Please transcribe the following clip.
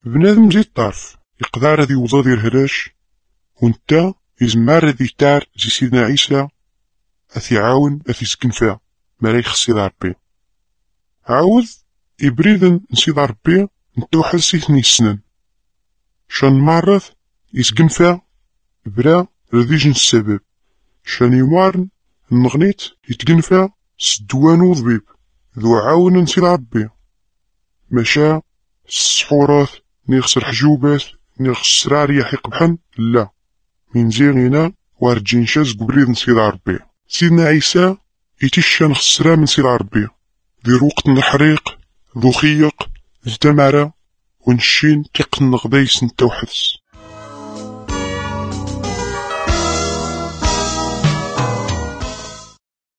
بنادم زي الطرف يقدر هذي يوضا ديال هراش، ونتا يزمر هذي تاع زي سيدنا عيسى أثي عاون أثي سكن فيها مالا يخصي ربي. عاود يبريد نسيد ربي نتوحد سيثني السنن شان معرض يسكن فيها برا رذيجن السبب شان يمارن النغنيت يتقن فيها سدوان وضبيب ذو عاون نسيد ربي مشا السحورات نيخسر حجوبات نيخسر ريح يقبحن لا من زيغينا وارجين شاز قبريد نسيد ربي. سيدنا عيسى يتشان خسرا من سيد ربي ذي وقت الحريق ذو خيق ذي تمارا ونشين تقن غدايس نتوحدس